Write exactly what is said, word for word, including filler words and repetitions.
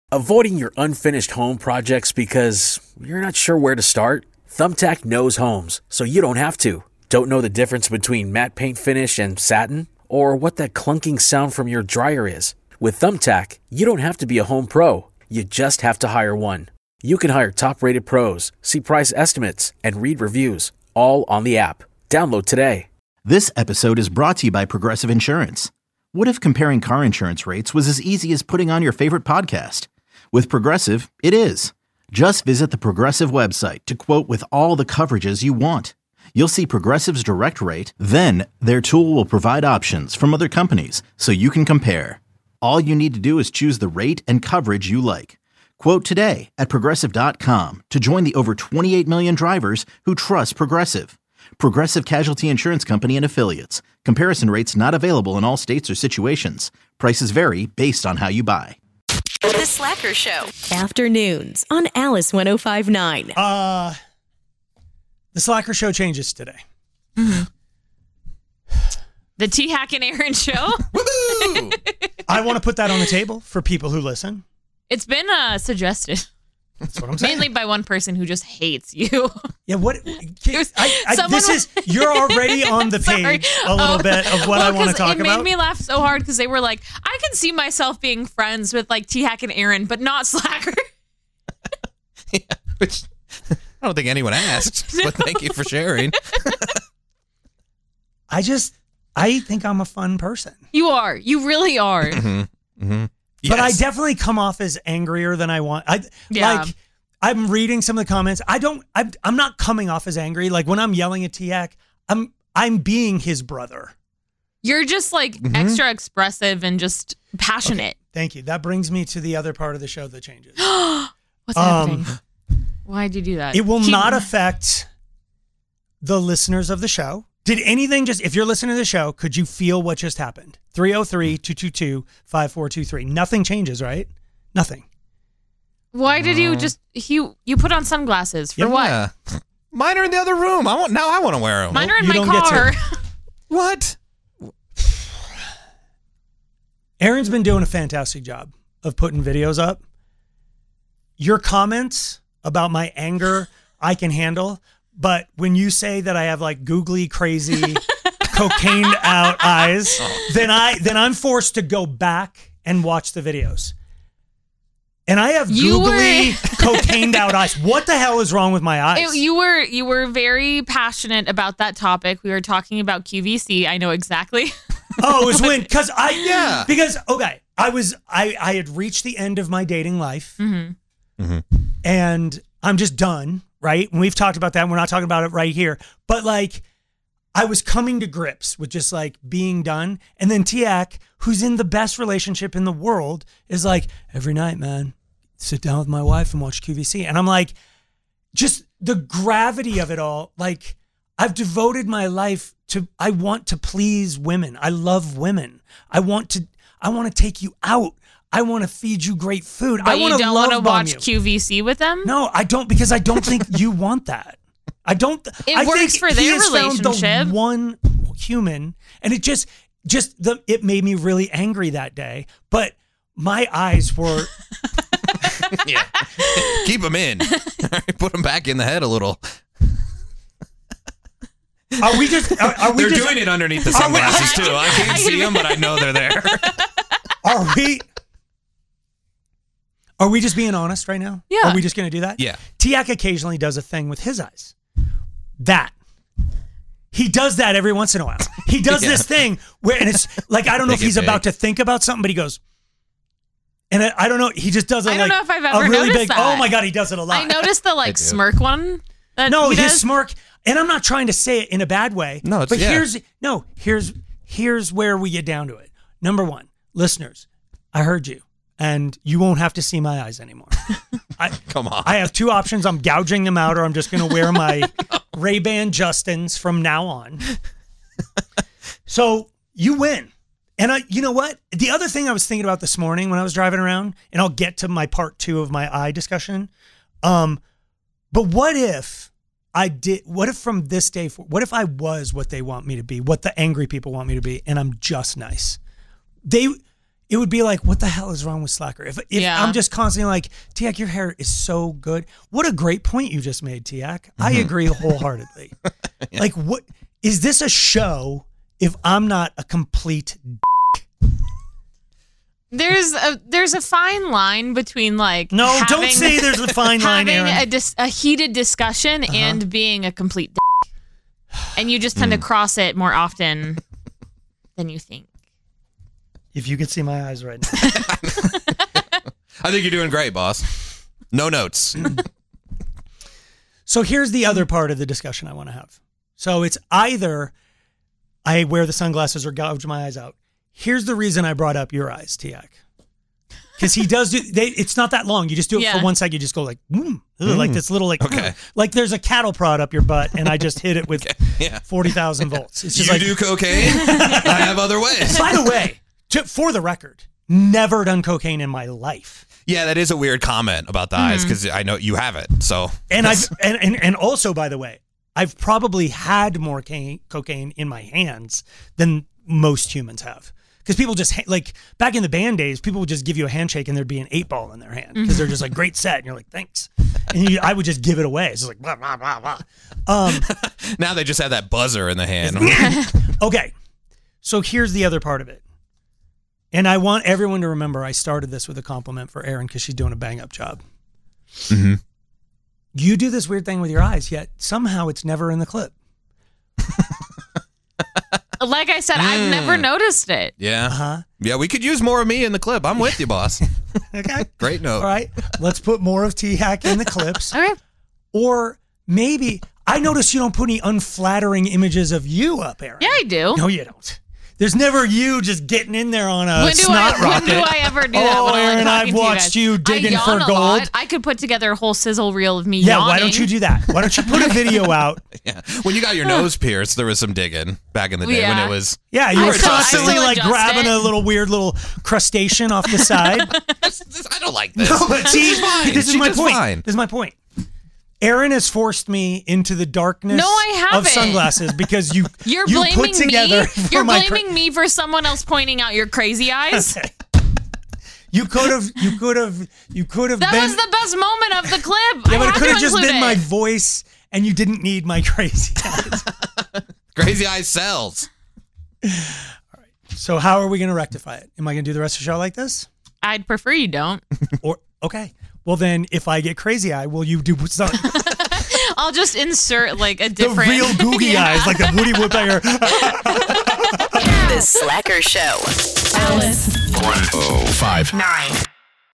Avoiding your unfinished home projects because you're not sure where to start? Thumbtack knows homes, so you don't have to. Don't know the difference between matte paint finish and satin? Or what that clunking sound from your dryer is? With Thumbtack, you don't have to be a home pro. You just have to hire one. You can hire top-rated pros, see price estimates, and read reviews, all on the app. Download today. This episode is brought to you by Progressive Insurance. What if comparing car insurance rates was as easy as putting on your favorite podcast? With Progressive, it is. Just visit the Progressive website to quote with all the coverages you want. You'll see Progressive's direct rate, then their tool will provide options from other companies so you can compare. All you need to do is choose the rate and coverage you like. Quote today at Progressive dot com to join the over twenty-eight million drivers who trust Progressive. Progressive Casualty Insurance Company and Affiliates. Comparison rates not available in all states or situations. Prices vary based on how you buy. The Slacker Show. Afternoons on Alice one oh five point nine. Uh, the Slacker Show changes today. Mm-hmm. The T Hack and Aaron Show. Woohoo! I want to put that on the table for people who listen. It's been uh, suggested. That's what I'm saying. Mainly by one person who just hates you. Yeah, what? I, I, Someone this is, you're already on the page a little oh, bit of what well, I want to talk it about. It made me laugh so hard because they were like, I can see myself being friends with like T Hack and Aaron, but not Slacker. Yeah, which I don't think anyone asked, but thank you for sharing. I just, I think I'm a fun person. You are. You really are. Mm-hmm. Mm-hmm. Yes. But I definitely come off as angrier than I want. I Yeah. like. I'm reading some of the comments. I don't. I'm, I'm not coming off as angry. Like when I'm yelling at T-Hack, I'm I'm being his brother. You're just like Mm-hmm. extra expressive and just passionate. Okay, thank you. That brings me to the other part of the show that changes. What's Um, happening? Why'd you do that? It will Keep- not affect the listeners of the show. Did anything just, if you're listening to the show, could you feel what just happened? three oh three, two two two, five four two three. Nothing changes, right? Nothing. Why did you just you you put on sunglasses for Yeah. what? Yeah. Mine are in the other room. I want now. I want to wear them. Mine are in You my don't get to. car. What? Aaron's been doing a fantastic job of putting videos up. Your comments about my anger, I can handle. But when you say that I have like googly, crazy, cocained out eyes, then I then I'm forced to go back and watch the videos. And I have You googly, were- cocained out eyes. What the hell is wrong with my eyes? It- you were you were very passionate about that topic. We were talking about Q V C. I know exactly. Oh, it was when because I Yeah. because okay, I was I I had reached the end of my dating life, Mm-hmm. Mm-hmm. and I'm just done. Right, and we've talked about that. And we're not talking about it right here, but like I was coming to grips with just like being done, and then T-Hack, who's in the best relationship in the world, is like every night, man, sit down with my wife and watch Q V C, and I'm like, just the gravity of it all. Like I've devoted my life to. I want to please women. I love women. I want to. I want to take you out. I want to feed you great food. But I you want to don't love want to bomb watch you. Q V C with them? No, I don't, because I don't think you want that. I don't. It I works think for he their has found relationship. the one human, and it just, just the it made me really angry that day. But my eyes were. Yeah. Keep them in. Put them back in the head a little. Are we just? Are, are we They're just, doing it underneath the Are we- sunglasses too. I can't see them, but I know they're there. Are we? Are we just being honest right now? Yeah. Are we just going to do that? Yeah. T-Hack occasionally does a thing with his eyes. That. He does that every once in a while. He does Yeah. this thing where, and it's like, I don't know Make if he's it big. about to think about something, but he goes, and I, I don't know, he just does it I don't like know if I've a ever really noticed big, that. oh my God, he does it a lot. I noticed the like do. smirk one. That No, he his does. smirk, and I'm not trying to say it in a bad way. No, it's- but yeah. here's, no, here's, here's where we get down to it. Number one, listeners, I heard you, and you won't have to see my eyes anymore. I, Come on. I have two options. I'm gouging them out, or I'm just going to wear my Ray-Ban Justins from now on. So you win. And I, you know what? The other thing I was thinking about this morning when I was driving around, and I'll get to my part two of my eye discussion. Um, but what if I did, what if from this day forward, what if I was what they want me to be, what the angry people want me to be, and I'm just nice? They, it would be like, what the hell is wrong with Slacker? If if Yeah. I'm just constantly like, Tiak, your hair is so good. What a great point you just made, Tiak. Mm-hmm. I agree wholeheartedly. yeah. Like, what is this a show if I'm not a complete d- There's a there's a fine line between like No, having, don't say there's a fine line, having Aaron. a, dis, a heated discussion Uh-huh. and being a complete d- and you just tend to cross it more often than you think. If you could see my eyes right now. I think you're doing great, boss. No notes. So here's the other part of the discussion I want to have. So it's either I wear the sunglasses or gouge my eyes out. Here's the reason I brought up your eyes, Tiak. Because he does do, they, it's not that long. You just do it Yeah. for one second. You just go like, mm, ugh, like this little like, Okay. ugh. Like there's a cattle prod up your butt and I just hit it with Yeah. forty thousand volts. It's You just like, do cocaine? I have other ways. by the way, to, for the record, never done cocaine in my life. Yeah, that is a weird comment about the eyes because I know you have it. So And I've and, and and also, by the way, I've probably had more ca- cocaine in my hands than most humans have. Because people just ha- like back in the band days, people would just give you a handshake and there'd be an eight ball in their hand because they're just like, great set, and you're like, thanks, and you, I would just give it away. It's just like blah blah blah blah. Um, now they just have that buzzer in the hand. okay, so here's the other part of it. And I want everyone to remember I started this with a compliment for Erin because she's doing a bang up job. Mm-hmm. You do this weird thing with your eyes, yet somehow it's never in the clip. Like I said, I've never noticed it. Yeah. Uh-huh. Yeah, we could use more of me in the clip. I'm with you, boss. Okay. Great note. All right. Let's put more of T-Hack in the clips. Okay. Or maybe, I notice you don't put any unflattering images of you up, Erin. Yeah, I do. No, you don't. There's never you just getting in there on a When do, snot I, rocket. when do I ever do that? Oh, when I'm Erin, talking I've to you watched guys? you digging I yawn for a gold. lot. I could put together a whole sizzle reel of me Yeah, yawning. why don't you do that? Why don't you put a video out? Yeah. When you got your nose pierced, there was some digging back in the day when Yeah. it was. Yeah, you I were still- I constantly still like adjust grabbing it. a little weird little crustacean off the side. I don't like this. No, but see, She's fine. this is She my does point. fine. This is my point. Erin has forced me into the darkness No, I of haven't. sunglasses because you You're you blaming put together me. for You're my blaming me for someone else pointing out your crazy eyes. Okay. You could have, you could have, you could have That been. was the best moment of the clip. yeah, I but it had could to have just include been it. my voice, and you didn't need my crazy eyes. Crazy Eyes sells. So how are we going to rectify it? Am I going to do the rest of the show like this? I'd prefer you don't. Or okay, well then, if I get crazy eye, will you do some, I'll just insert like a the different real googie Yeah. eyes, like the Woody Woodpecker? The Slacker Show. Alice one oh five Nine.